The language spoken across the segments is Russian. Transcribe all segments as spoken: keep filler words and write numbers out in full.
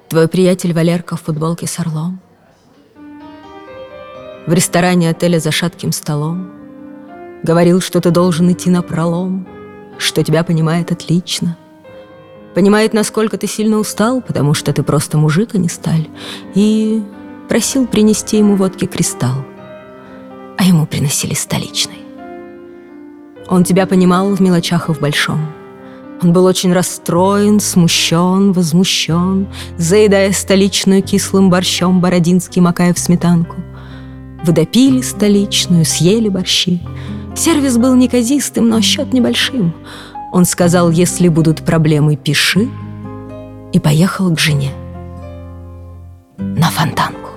Твой приятель Валерка в футболке с орлом, в ресторане отеля за шатким столом говорил, что ты должен идти напролом, что тебя понимает отлично. Понимает, насколько ты сильно устал, потому что ты просто мужик, а не сталь, и просил принести ему водки «Кристалл», а ему приносили столичный. Он тебя понимал в мелочах и в большом. Он был очень расстроен, смущен, возмущен, заедая столичную кислым борщом бородинский, макая в сметанку. Вы допили столичную, съели борщи. Сервис был неказистым, но счет небольшим. Он сказал: если будут проблемы, пиши, и поехал к жене на Фонтанку.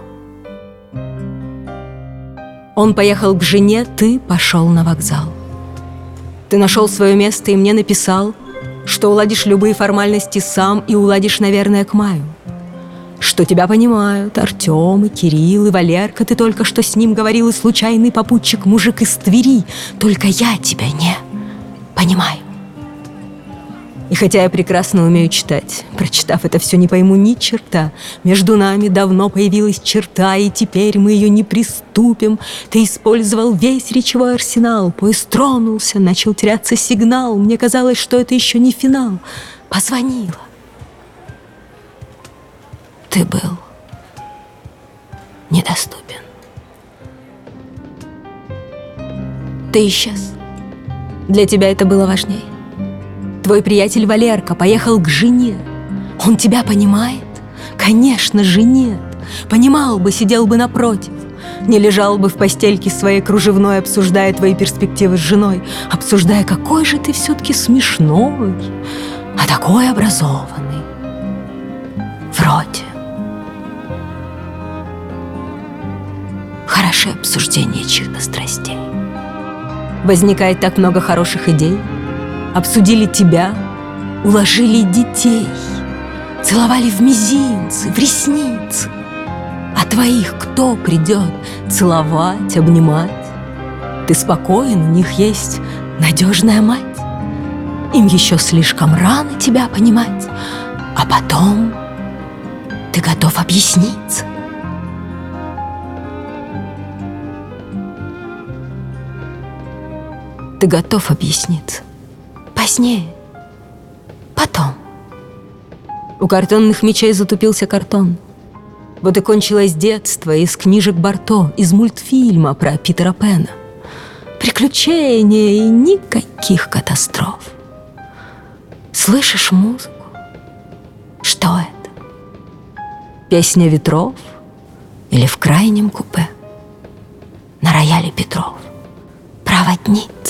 Он поехал к жене, ты пошел на вокзал. Ты нашел свое место и мне написал, что уладишь любые формальности сам и уладишь, наверное, к маю. Что тебя понимают Артем и Кирилл и Валерка, ты только что с ним говорил, и случайный попутчик мужик из Твери. Только я тебя не понимаю. И хотя я прекрасно умею читать, прочитав это все, не пойму ни черта. Между нами давно появилась черта, и теперь мы ее не приступим. Ты использовал весь речевой арсенал, поезд тронулся, начал теряться сигнал. Мне казалось, что это еще не финал. Позвонила. Ты был недоступен. Ты исчез. Для тебя это было важнее. Твой приятель Валерка поехал к жене. Он тебя понимает? Конечно же нет. Понимал бы, сидел бы напротив. Не лежал бы в постельке своей кружевной, обсуждая твои перспективы с женой, обсуждая, какой же ты все-таки смешной, а такой образованный. Вроде. Хороши обсуждения чьих-то страстей. Возникает так много хороших идей. Обсудили тебя, уложили детей, целовали в мизинцы, в ресницы. А твоих кто придет целовать, обнимать? Ты спокоен, у них есть надежная мать. Им еще слишком рано тебя понимать, а потом ты готов объясниться. Ты готов объясниться. Позднее. Потом. У картонных мечей затупился картон. Вот и кончилось детство из книжек Барто, из мультфильма про Питера Пэна. Приключения и никаких катастроф. Слышишь музыку? Что это? Песня ветров? Или в крайнем купе на рояле Петров проводник?